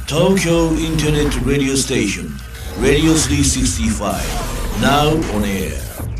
Tokyo Internet Radio Station Radio 365 Now on air.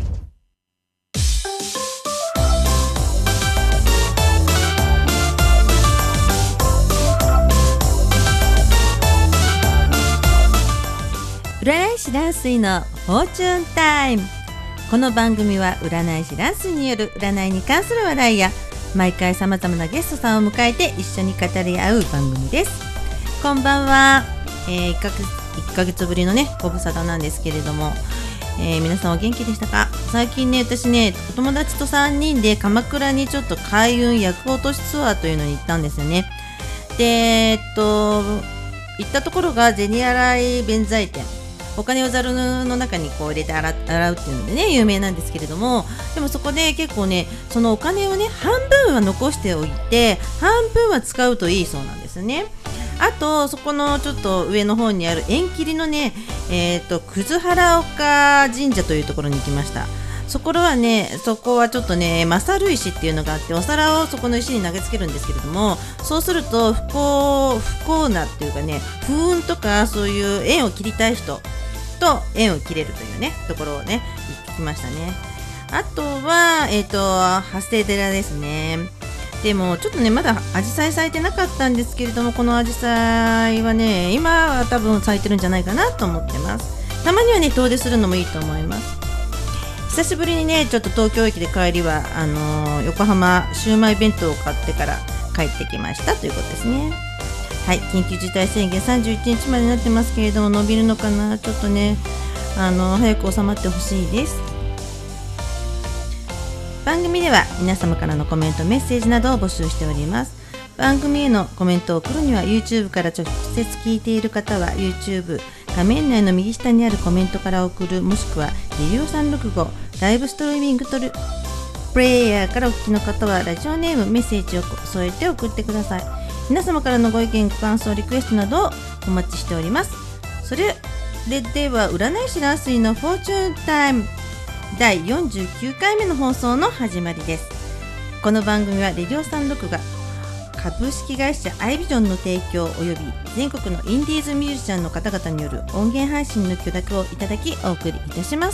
占い師ランスイのフォーチュンタイム。この番組は占い師ランスイによる占いに関する話題や毎回様々なゲストさんを迎えて一緒に語り合う番組です。こんばんは。1ヶ月ぶりのねご無沙汰なんですけれども、皆さんお元気でしたか？最近ね、私ね、お友達と3人で鎌倉にちょっと開運厄落としツアーというのに行ったんですよね。で、行ったところが銭洗弁財天、お金をざるの中にこう入れて洗うっていうのでね有名なんですけれども、でもそこで結構ね、そのお金をね半分は残しておいて半分は使うといいそうなんですね。あとそこのちょっと上の方にある縁切りのね、葛原岡神社というところに行きました。そこはちょっとねマサル石っていうのがあって、お皿をそこの石に投げつけるんですけれども、そうすると不幸なっていうかね、不運とかそういう縁を切りたい人と縁を切れるというねところをね行きましたね。あとは長谷寺ですね。でもちょっとねまだアジサイ咲いてなかったんですけれども、このアジサイはね今は多分咲いてるんじゃないかなと思ってます。たまにはね遠出するのもいいと思います。久しぶりにねちょっと東京駅で帰りは横浜シウマイ弁当を買ってから帰ってきましたということですね。はい、緊急事態宣言31日までになってますけれども、伸びるのかな、ちょっとね早く収まってほしいです。番組では皆様からのコメントメッセージなどを募集しております。番組へのコメントを送るには YouTube から直接聞いている方は YouTube 画面内の右下にあるコメントから送る、もしくはレディオ365ライブストリーミングプレイヤーからお聞きの方はラジオネームメッセージを添えて送ってください。皆様からのご意見ご感想リクエストなどをお待ちしております。それでは占い師ランスイのフォーチュンタイム第49回目の放送の始まりです。この番組はレディオ365が株式会社アイビジョンの提供および全国のインディーズミュージシャンの方々による音源配信の許諾をいただきお送りいたします。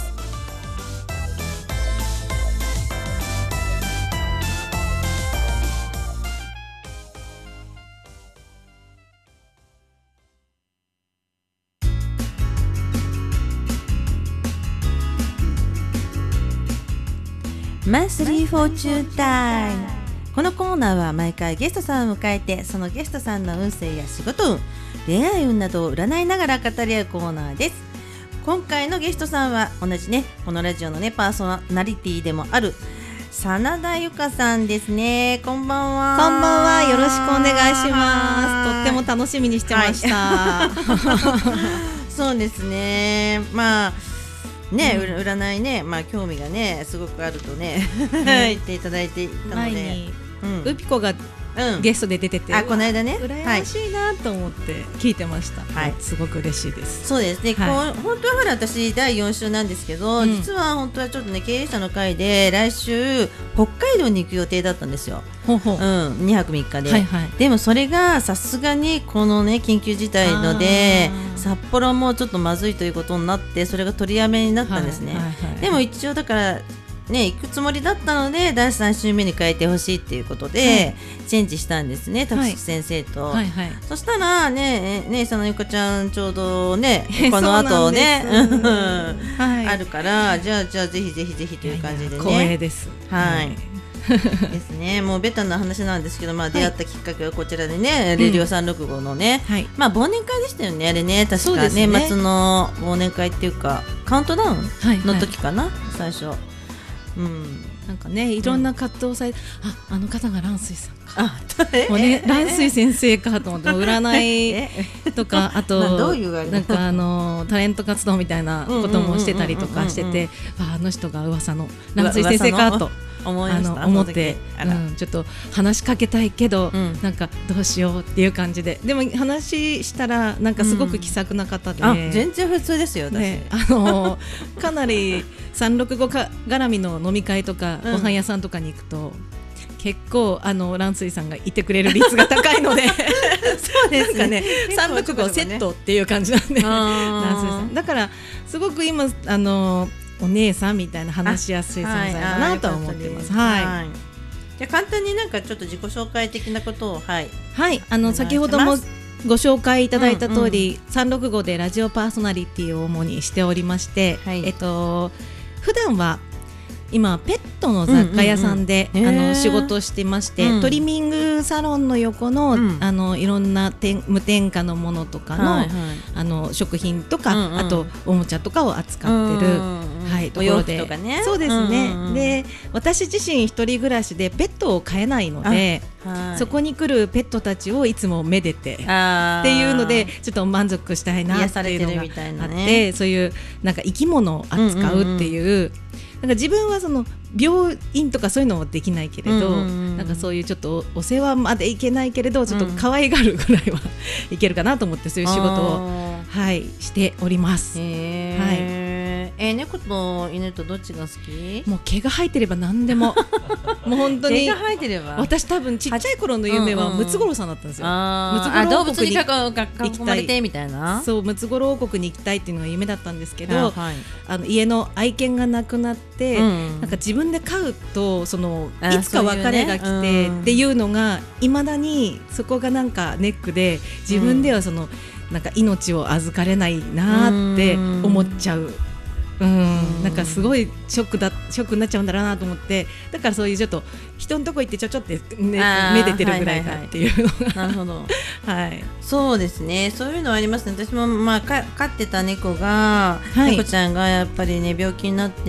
マンスリーフォーチュンタイム。このコーナーは毎回ゲストさんを迎えて、そのゲストさんの運勢や仕事運、恋愛運などを占いながら語り合うコーナーです。今回のゲストさんは同じねこのラジオのねパーソナリティでもある真田由香さんですね。こんばんは。 こんばんは、よろしくお願いします。とっても楽しみにしてました、 はい、そうですね。まあね、占いね、興味がねすごくあるとね言っていただいていたので、 前に、ウピコがゲストで出てて、 この間ね羨ましいなと思って聞いてました、 はい、 すごく嬉しいです。 そうですね、本当はほら私第4週なんですけど、実は本当はちょっとね経営者の会で来週北海道に行く予定だったんですよ。2泊3日で、でもそれがさすがにこのね緊急事態ので札幌もちょっとまずいということになって、それが取りやめになったんですね、でも一応だからね行くつもりだったので第3週目に変えてほしいっていうことで、チェンジしたんですね、タクシ先生と、そしたらねそのゆかちゃんちょうどねこの後ねあるから、じゃあぜひぜひぜひという感じでね、 光栄です。 ですね。もうベタな話なんですけど、出会ったきっかけはこちらでね、レディオ365のね、忘年会でしたよね、あれね、確か年末の忘年会っていうかカウントダウンの時かな、最初。 なんかね、いろんな葛藤されて、あの方が蘭水さんか、蘭水先生かと思って、占いとかあとなんかタレント活動みたいなこともしてたりとかしてて、あの人が噂の蘭水先生かと思って、ちょっと話しかけたいけど、なんかどうしようっていう感じで、でも話したらなんかすごく気さくな方で、 全然普通ですよ私、 かなり365絡みの飲み会とかご飯屋さんとかに行くと結構蘭水さんがいてくれる率が高いのでそうですね、 なんかね365セットっていう感じなんで蘭水さんだからすごく今お姉さんみたいな話しやすい存在だなとは思ってます。はい。 じゃあ簡単になんかちょっと自己紹介的なことをはい先ほどもご紹介いただいた通り、365でラジオパーソナリティを主にしておりまして、普段は今ペットの雑貨屋さんで、仕事をしていまして、トリミングサロンの横の、いろんな無添加のものとかの、食品とか、あとおもちゃとかを扱ってる、ところで、そうですね、で私自身一人暮らしでペットを飼えないので、そこに来るペットたちをいつもめでてっていうのでちょっと満足したいなっていうのがあって、そういうなんか生き物を扱うっていう、なんか自分はその病院とかそういうのはできないけれど、なんかそういうちょっとお世話までいけないけれどちょっと可愛がるぐらいはいけるかなと思って、そういう仕事をしております。 猫と犬とどっちが好き？ もう毛が生えてれば何でももう本当に毛が生えてれば、 私多分ちっちゃい頃の夢はムツゴロウさんだったんですよ。 動物に囲まれてみたいな。 そう、ムツゴロウ王国に行きたいっていうのが夢だったんですけど、家の愛犬が亡くなって、なんか自分で飼うといつか別れが来てっていうのがいまだにそこがなんかネックで、自分ではなんか命を預かれないなって思っちゃう。なんかすごいショックになっちゃうんだろうなと思って、だからそういうちょっと人のとこ行ってちょって、めでてるぐらいかっていうのが、 なるほどそうですね、そういうのはありますね。私も飼ってた猫が、猫ちゃんがやっぱりね病気になって、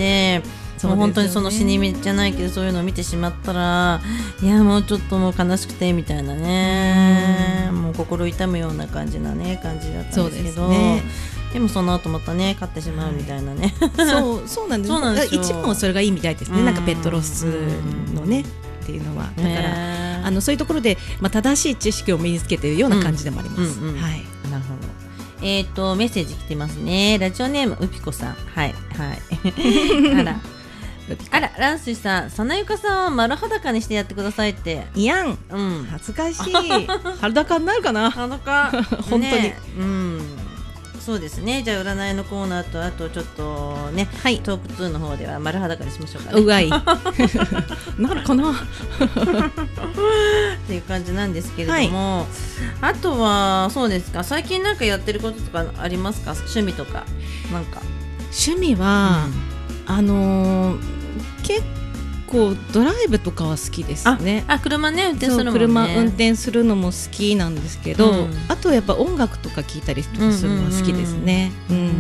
もう本当に死に目じゃないけどそういうのを見てしまったら、いやもうちょっともう悲しくてみたいなね、もう心痛むような感じだったんですけど、でもその後またね飼ってしまうみたいなね、 そうなんです。一番はそれがいいみたいですね。なんかペットロスのねっていうのは、だからそういうところで正しい知識を身につけているような感じでもあります。なるほど。メッセージ来てますね。ラジオネームうぴこさん。あら、蘭水さん、さなゆかさんを丸裸にしてやってくださいって。 いやん、恥ずかしい。裸になるかな。 裸本当に。 そうですね。じゃあ占いのコーナーとあとちょっとね、トーク2の方では丸裸にしましょうかね。 うわいなるかなっていう感じなんですけれども、あとはそうですか、最近なんかやってることとかありますか？趣味とかなんか。 趣味は、結構ドライブとかは好きですね。 車ね運転するもんね。 車運転するのも好きなんですけど、あとやっぱ音楽とか聞いたりとかするのは好きですね。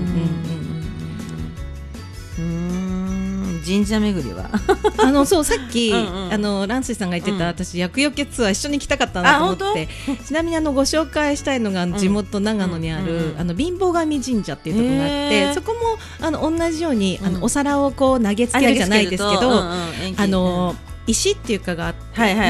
神社巡りはそうさっき蘭水さんが言ってた、私厄除けツアー一緒に行きたかったなと思って、ちなみにご紹介したいのが地元長野にある貧乏神神社っていうところがあって、そこも同じようにお皿をこう投げつけるじゃないですけど、石っていうかがあって、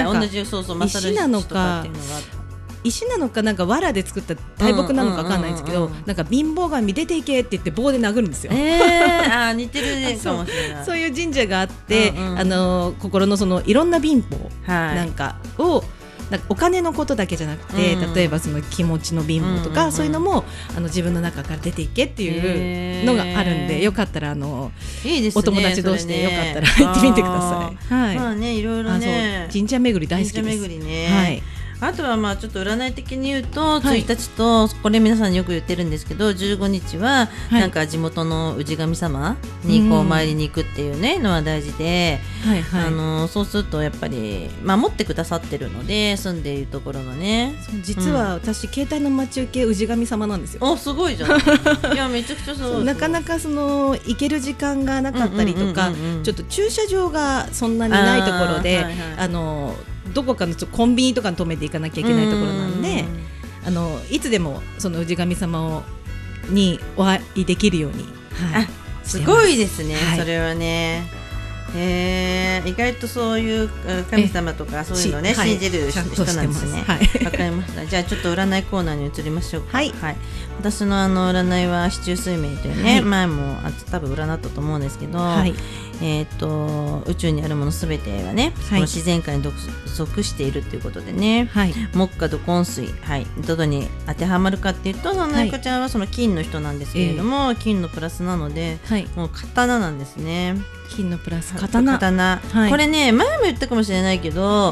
同じ石なのか石なのかなんか藁で作った大木なのか分かんないんですけど、なんか貧乏神出ていけって言って棒で殴るんですよ。 似てるかもしれない。 そういう神社があって、心のいろんな貧乏なんかをなんかお金のことだけじゃなくて、例えば気持ちの貧乏とか、そういうのも自分の中から出ていけっていうのがあるんで、よかったらお友達同士でよかったら行ってみてください。 まあね、いろいろね、 神社巡り大好きです。 神社巡りね。あとはちょっと占い的に言うと、1日とこれ皆さんによく言ってるんですけど、15日はなんか地元の氏神様にこう参りに行くっていうねのは大事で、そうするとやっぱり守ってくださってるので、住んでいるところのね。 実は私携帯の待ち受け氏神様なんですよ。 すごいじゃん。いやめちゃくちゃそう。 なかなか行ける時間がなかったりとか、ちょっと駐車場がそんなにないところで、どこかのコンビニとかに止めていかなきゃいけないところなんで、いつでもその氏神様にお会いできるように、 すごいですね、それはね。 意外とそういう神様とかそういうのね、信じる人なんですね。わかりました。じゃあちょっと占いコーナーに移りましょうか。私の占いは四柱推命というね、前も多分占ったと思うんですけど、宇宙にあるものすべてがね、この自然界に属しているということでね、木火土金水、どこに当てはまるかっていうと、そのゆかちゃんはその金の人なんですけれども、金のプラスなので、もう刀なんですね。 金のプラス刀、 これね前も言ったかもしれないけど、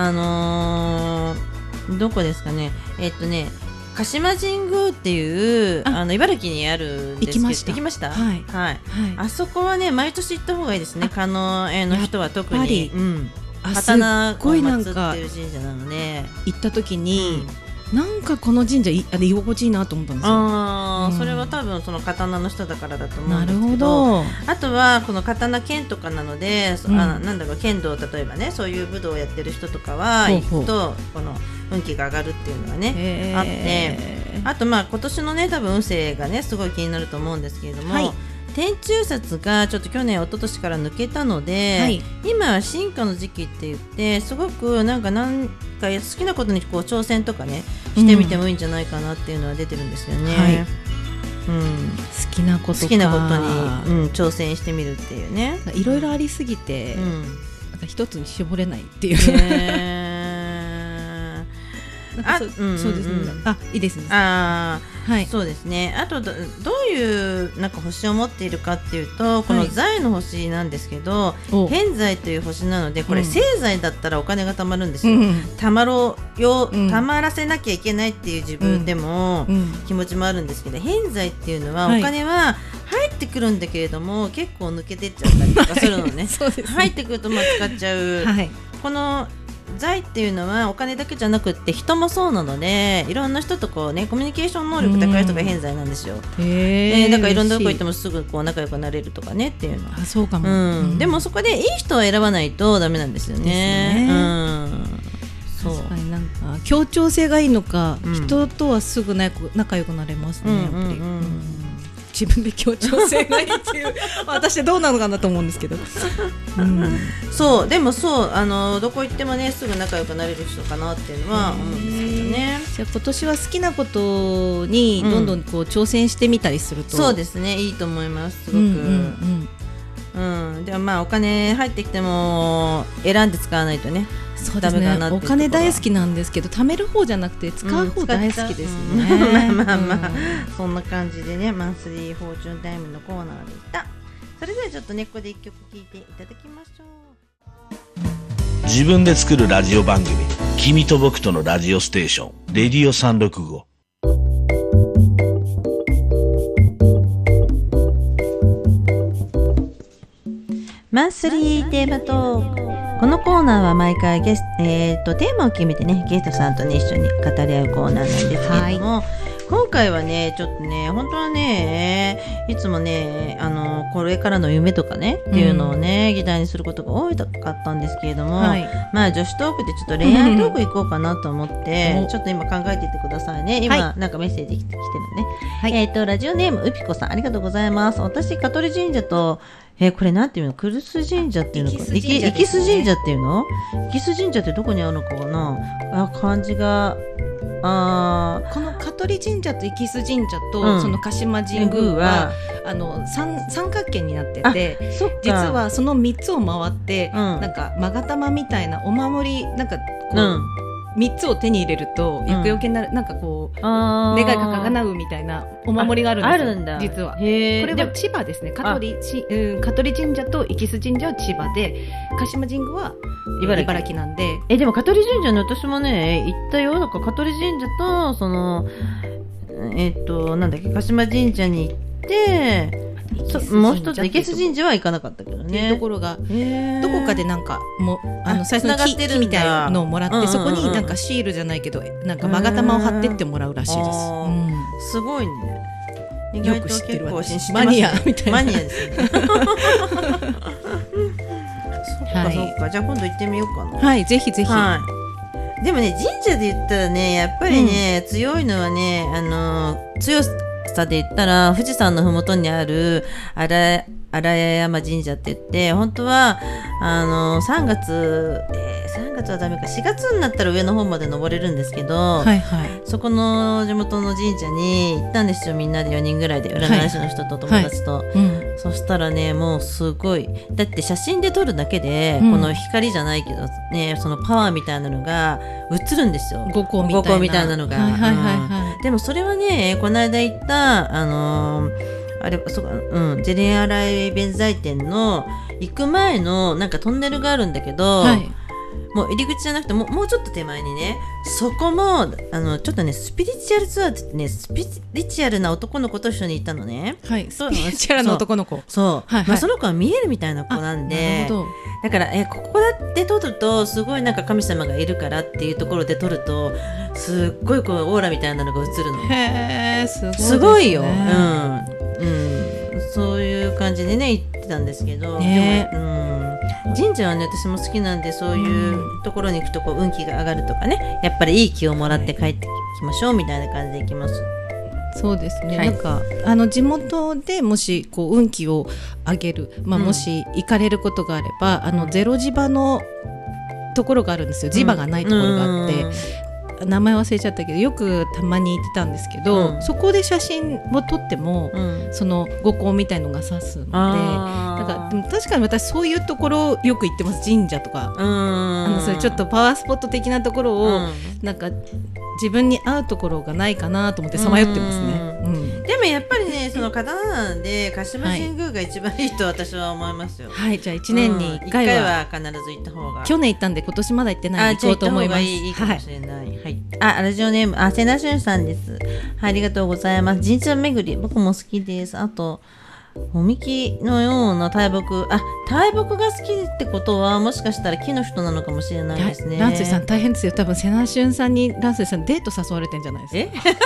どこですかね、鹿島神宮っていう茨城にあるんですけど、行きました。あそこはね毎年行った方がいいですね。狩野の人は特に刀を祀ってる神社なので、 行った時に、なんかこの神社居心地いいなと思ったんですよ。 それは多分その刀の人だからだと思うんですけど、あとはこの刀剣とかなので、なんだろう、剣道、例えばねそういう武道をやってる人とかは行くとこの運気が上がるっていうのがねあって、あと今年のね多分運勢がねすごい気になると思うんですけれども、天中札がちょっと去年一昨年から抜けたので、今は進化の時期って言ってすごくなんか好きなことにこう挑戦とかねしてみてもいいんじゃないかなっていうのは出てるんですよね。 好きなことに、挑戦してみるっていうね。 いろいろありすぎて、なんか一つに絞れないっていう。そうですね。いいですね。 そうですね。あとどういうなんか星を持っているかっていうと、この財の星なんですけど、偏財という星なので、これ正財だったらお金が貯まるんですよ。貯まらせなきゃいけないっていう自分でも気持ちもあるんですけど、偏財っていうのはお金は入ってくるんだけれども結構抜けてっちゃったりとかするのね。入ってくると使っちゃう。この財っていうのはお金だけじゃなくって人もそうなので、いろんな人とこうねコミュニケーション能力高い人が偏財なんですよ。だからいろんなとこ行ってもすぐこう仲良くなれるとかねっていうのは。 そうかも。 でもそこでいい人を選ばないとダメなんですよね。 確かになんか協調性がいいのか、人とはすぐ仲良くなれますね。やっぱり。自分で協調性がいいっていう私どうなのかなと思うんですけど、 そうでもそうどこ行ってもねすぐ仲良くなれる人かなっていうのは思うんですけどね。 じゃあ今年は好きなことにどんどんこう挑戦してみたりすると、 そうですね、いいと思います。すごくでもお金入ってきても選んで使わないとね。 そうですね、お金大好きなんですけど貯める方じゃなくて使う方大好きですね。 そんな感じでね、マンスリーフォーチュンタイムのコーナーでした。それではちょっとねここで一曲聴いていただきましょう。自分で作るラジオ番組、君と僕とのラジオステーション、レディオ365。 マンスリーテーマトーク。このコーナーは毎回テーマを決めてねゲストさんとね一緒に語り合うコーナーなんですけれども、今回はねちょっとね本当はねいつもねこれからの夢とかねっていうのをね議題にすることが多かったんですけれども、女子トークでちょっと恋愛トーク行こうかなと思ってちょっと今考えていてくださいね。今、なんかメッセージ来てるね。ラジオネームうぴこさん、ありがとうございます。私香取神社とこれなんていうの、クルス神社っていうのか、イキス神社っていうの、イキス神社ってどこにあるのかな。漢字がこの香取神社とイキス神社と、その鹿島神宮は三角形になってて、実はその3つを回って、なんか勾玉みたいなお守りなんかこう、3つを手に入れると厄除けになる、なんかこう願いが叶うみたいなお守りがあるんですよ。あるんだ、実は。これは千葉ですね。香取神社とイキス神社は千葉で、鹿島神宮は茨城なんで。 でも香取神社ね私もね行ったよ。だから香取神社とそのなんだっけ、鹿島神社に行って、もう一つイケス神社は行かなかったけどね。っていうところがどこかでなんか最初の木みたいなのをもらって、そこになんかシールじゃないけどなんか勾玉を貼ってってもらうらしいです。 すごいね。意外と結構マニアみたいな。 マニアですね。そっか、じゃあ今度行ってみようかな。 はい、ぜひぜひ。 でもね神社で言ったらねやっぱりね、強いのはねさで言ったら富士山のふもとにある荒谷山神社って言って、本当は3月はダメか、4月になったら上の方まで登れるんですけど、はいはい、そこの地元の神社に行ったんですよ。みんなで4人ぐらいで、占い師の人と友達と、はいはい、そしたらね、もうすごい、だって写真で撮るだけで、この光じゃないけどね、そのパワーみたいなのが映るんですよ。五光みたいなのが、はいはいはいはい、でもそれはね、この間行ったジェリアライ弁財天の行く前のなんかトンネルがあるんだけど、はい、もう入り口じゃなくてもうちょっと手前にね、そこもちょっとねスピリチュアルツアーってね、スピリチュアルな男の子と一緒に行ったのね。はい、スピリチュアルな男の子。そう、はいはい、まあ、その子は見えるみたいな子なんで、だからここだって撮るとすごいなんか神様がいるからっていうところで撮るとすっごいこうオーラみたいなのが映るの。へー、すごいよ。そういう感じでね行ってたんですけど、でも、神社はね私も好きなんで、そういうところに行くとこう運気が上がるとかね、やっぱりいい気をもらって帰ってきましょうみたいな感じで行きます。 そうですね、はい、なんか地元でもしこう運気を上げる、もし行かれることがあれば、ゼロ磁場のところがあるんですよ。磁場がないところがあって、名前忘れちゃったけどよくたまに行ってたんですけど、そこで写真を撮っても、その五光みたいのが指すので、なんか確かに私そういうところよく行ってます。神社とかそれちょっとパワースポット的なところを、なんか自分に合うところがないかなと思ってさまよってますね。 でもやっぱりね、その刀なんで鹿島神宮が一番いいと私は思いますよ。 はい、じゃあ1年に1回は必ず行った方が。 去年行ったんで今年まだ行ってないんで行こうと思います。 いいかもしれない。はい、ラジオネーム瀬名俊さんです。はい、ありがとうございます。神社巡り僕も好きです。あとおみきのような大木、大木が好きってことはもしかしたら木の人なのかもしれないですね。 ランスイさん大変ですよ。多分瀬名俊さんにランスイさんデート誘われてんじゃないですか。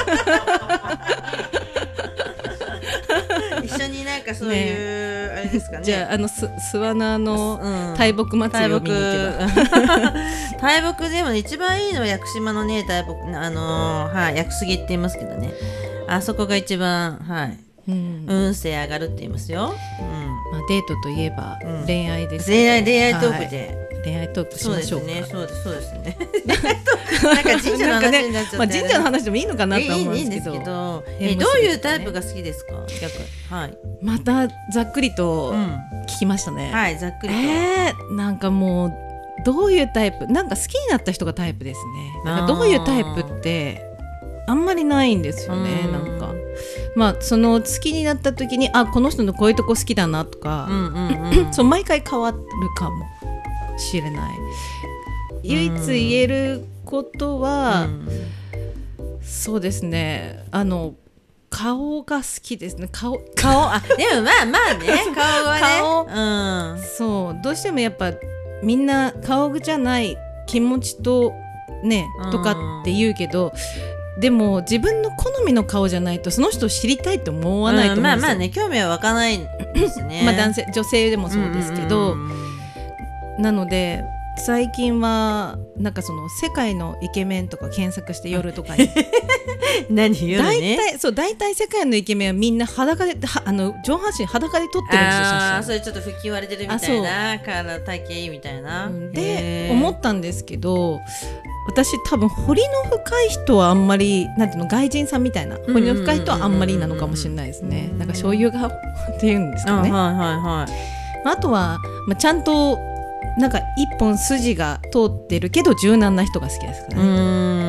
一緒になんかそういう、あれですかね。 じゃあ諏訪の大木祭りを見に行けば。 大木でも、ね、一番いいのは屋久島のね大木、屋久杉って言いますけどね、あそこが一番、運勢上がるって言いますよ。 デートといえば恋愛です、 恋愛トークで。 恋愛トークしましょうか。 そうですね。なんか神社の話になっちゃって、 神社の話でもいいのかなと思うんですけど、 どういうタイプが好きですか？ またざっくりと聞きましたね。 はい、ざっくりと。なんかもうどういうタイプ、なんか好きになった人がタイプですね。なんかどういうタイプってあんまりないんですよね。なんかその好きになった時にこの人のこういうとこ好きだなとか、そう毎回変わるかもしれない。唯一言えることは、そうですね、顔が好きですね。顔でもまあね、顔はね、そうどうしてもやっぱみんな顔じゃない気持ちとねとかって言うけど、でも自分の好みの顔じゃないとその人を知りたいと思わないと思うんですよ。 まあね、興味は湧かないですね。 男性女性でもそうですけど、なので最近はなんかその世界のイケメンとか検索して夜とかに何夜ね、 大体世界のイケメンはみんな裸で上半身裸で撮ってるんですよ、写真。 それちょっと吹き割れてるみたいな、体体型みたいな、 で思ったんですけど、私多分彫りの深い人はあんまりなんていうの、外人さんみたいな彫りの深い人はあんまりなのかもしれないですね。なんか醤油顔っていうんですかね。あとは、ちゃんとなんか一本筋が通ってるけど柔軟な人が好きですからね。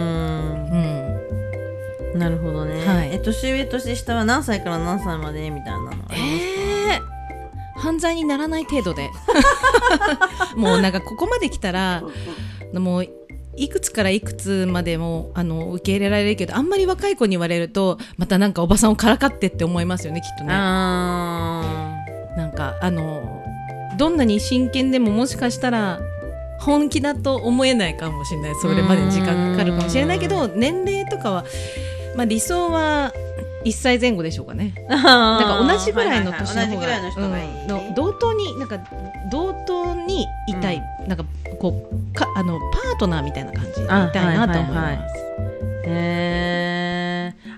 なるほどね。はい、年上年下は何歳から何歳までみたいなのありますか？ 犯罪にならない程度でもうなんかここまで来たらもういくつからいくつまでも受け入れられるけど、あんまり若い子に言われるとまたなんかおばさんをからかってって思いますよね、きっとね。なんかどんなに真剣でももしかしたら本気だと思えないかもしれない。それまでに時間かかるかもしれないけど、年齢とかは、理想は1歳前後でしょうかね。なんか同じぐらいの年の方が、同等になんか同等にいたい、なんかこうパートナーみたいな感じでいたいなと思います。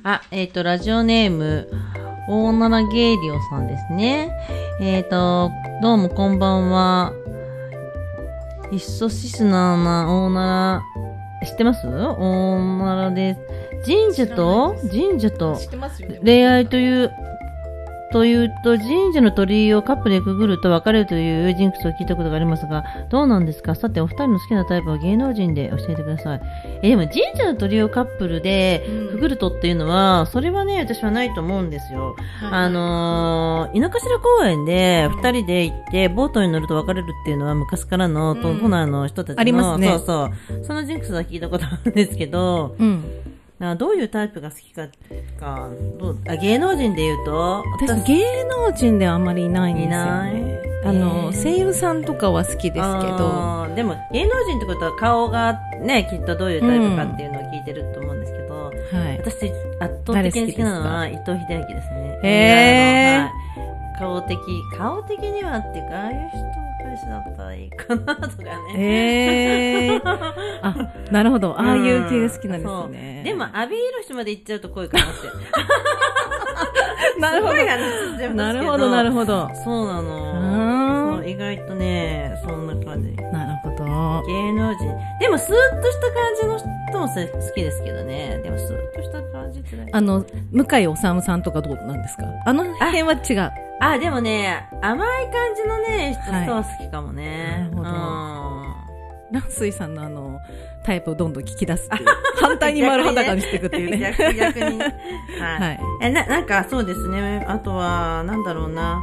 ラジオネーム大奈良ゲイリオさんですね。どうもこんばんは。イッソシスナーな大奈良、知ってます？大奈良です。神社と恋愛というと神社の鳥居をカップルでくぐると別れるというジンクスを聞いたことがありますが、どうなんですか？さてお二人の好きなタイプは芸能人で教えてください。でも神社の鳥居をカップルでくぐるとっていうのは、それはね私はないと思うんですよ。井の頭公園で二人で行ってボートに乗ると別れるっていうのは昔からの都内の人たちの、 ありますね。 そうそのジンクスは聞いたことあるんですけど、どういうタイプが好きか芸能人で言うと、 私芸能人ではあまりいないんですよね。声優さんとかは好きですけど、 でも芸能人ってことは顔がねきっとどういうタイプかっていうのを聞いてると思うんですけど、私圧倒的に好きなのは伊藤英明ですね。顔的にはっていうか、ああいう人彼氏だったらいいかなとかね。 なるほど。ああいう系が好きなんですね。 でも阿部寛まで行っちゃうと恋かなって。 なるほど。なるほどなるほど。 そうなの。そう意外とねそんな感じ。 なるほど。 芸能人でもスーッとした感じの人も好きですけどね。でもスーッとした感じって向井理さんとかどうなんですか？あの辺は違う。 でもね、甘い感じのね、人は好きかもね。 なるほど。ランスイさんのタイプをどんどん聞き出すっていう。反対に丸裸にしていくっていうね。 逆に。はい。なんかそうですね。あとは、なんだろうな。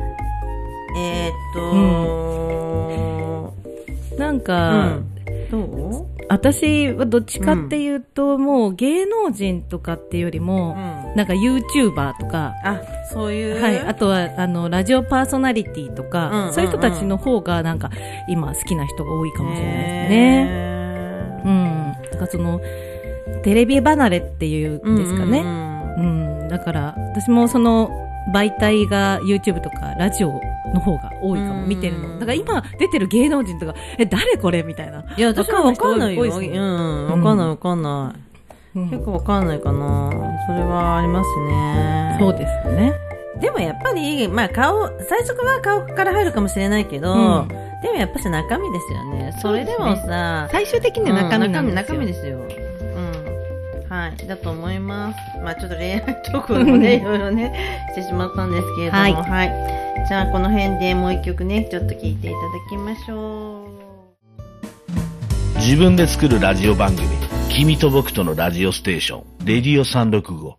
なんか、 どう？ 私はどっちかっていうと、もう芸能人とかっていうよりも、なんか YouTuber とか、 そういう、 あとはラジオパーソナリティとか、そういう人たちの方がなんか今好きな人が多いかもしれないですね。だからそのテレビ離れっていうんですかね。だから私もその媒体が YouTube とかラジオの方が多いかも、見てるの。だから今出てる芸能人とか、誰これみたいな。 いや、私はわかんないよ。わかんない。結構わかんないかな。それはありますね。 そうですね。 でもやっぱり、最初は顔から入るかもしれないけど、でもやっぱし中身ですよね。それでもさ、 最終的には中身なんですよ。 中身ですよ。はい、だと思います。ちょっと恋愛トークもね、いろいろね、してしまったんですけれども、はい。じゃあ、この辺でもう一曲ね、ちょっと聴いていただきましょう。自分で作るラジオ番組、君と僕とのラジオステーション、レディオ365。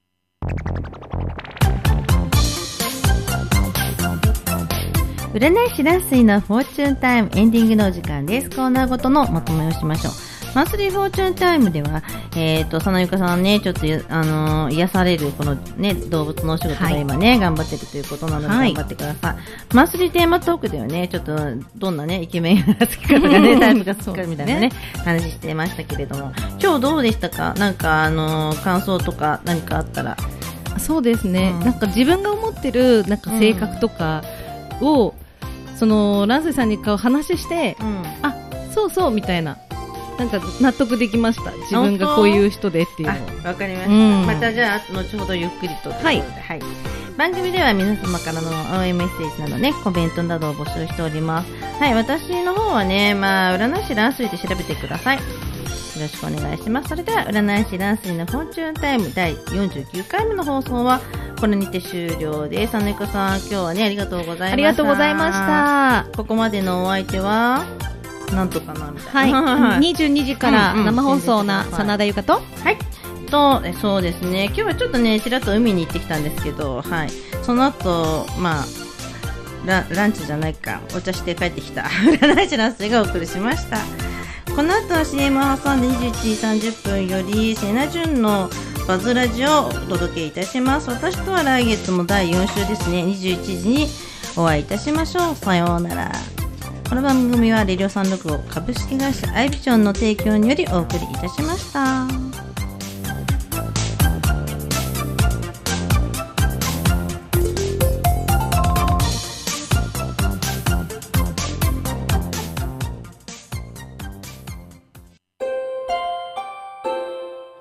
占い師ランスイのフォーチュンタイムエンディングのお時間です。コーナーごとのまとめをしましょう。マンスリーフォーチュンタイムでは、佐野ゆかさんね、ちょっと、癒される、このね、動物のお仕事が今ね、頑張ってるということなので、頑張ってください。マンスリーテーマトークではね、ちょっと、どんなね、イケメンが好きかとかね、タイプが好きかみたいなね、話してましたけれども、今日どうでしたか？なんか、感想とか何かあったら。 そうですね。なんか自分が思ってる、なんか性格とかを、ランスイさんに話して、そうそう、みたいな。なんか納得できました。自分がこういう人でっていうのを。 わかりました。またじゃあ後ほどゆっくりと。はい。番組では皆様からの応援メッセージなどね、コメントなどを募集しております。はい、私の方はね、占い師ランスイで調べてください。よろしくお願いします。それでは占い師ランスイのフォーチュンタイム第49回目の放送はこれにて終了です。姉子さん、今日はねありがとうございました。 ありがとうございました。 ここまでのお相手はなんとかなみたいな。 はい。22時から生放送な真田ゆかと。 はい。そうですね。今日はちょっとねちらっと海に行ってきたんですけど、はい。その後ランチじゃないかお茶して帰ってきた占い師ランスイがお送りしました。この後は CM を挟んで21時30分よりセナジュンのバズラジをお届けいたします。私とは来月も第4週ですね。21時にお会いいたしましょう。さようなら。この番組はレディオ365株式会社アイビジョンの提供によりお送りいたしました。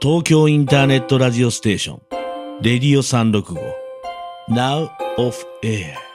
東京インターネットラジオステーション、レディオ365 Now of Air。